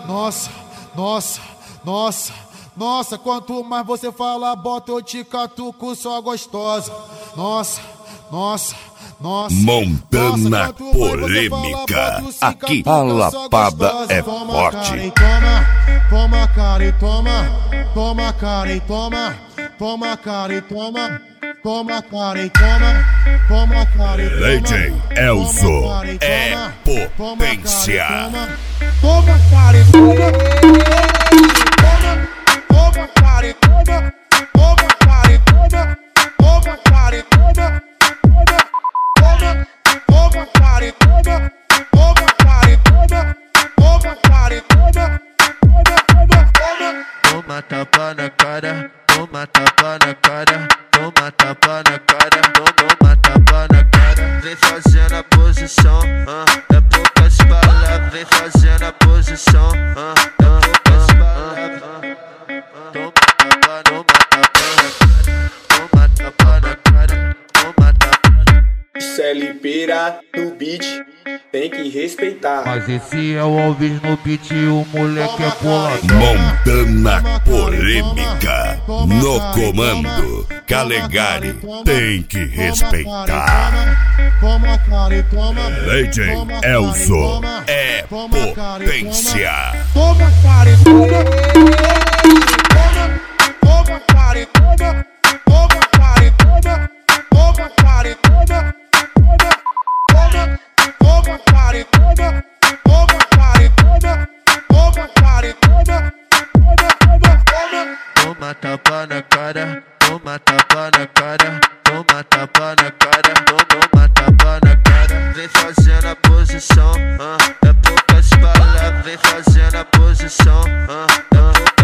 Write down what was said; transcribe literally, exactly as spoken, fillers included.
Nossa, nossa, nossa, nossa, quanto mais você fala, bota eu te catuco, só gostosa. Nossa, nossa, nossa. Montana Polêmica. Aqui a lapada é forte. Toma cara e toma, toma cara e toma, toma cara e toma, toma cara e toma, toma cara e toma. D J Elzo é potência. Toma cara e toma, toma cara e toma, toma cara e toma, toma cara e toma, toma cara e toma, toma cara e toma, toma cara e toma. Toma tapa na cara, toma tapa na cara, toma tapa na cara, toma tapa na cara. Vem fazendo a posição, ah, é poucas palavras. Vem fazendo a posição, ah, é poucas palavras. Toma tapa, toma tapa na cara, toma tapa na cara. Isso é lipeira no beat, tem que respeitar. Mas esse é o Alves no beat, o moleque é boladão. Montana Polêmica no comando. Calegari tem que respeitar. D J Elzo é potência. Toma cara e toma, toma cara e toma, toma cara e toma, toma cara e toma, toma cara e toma, toma cara e toma, toma cara e toma, Toma tapa na cara, toma tapa na cara, toma tapa na cara, toma tapa na cara. Vem fazendo a posição, ah, é poucas palavras. Vem fazendo a posição, ah, é poucas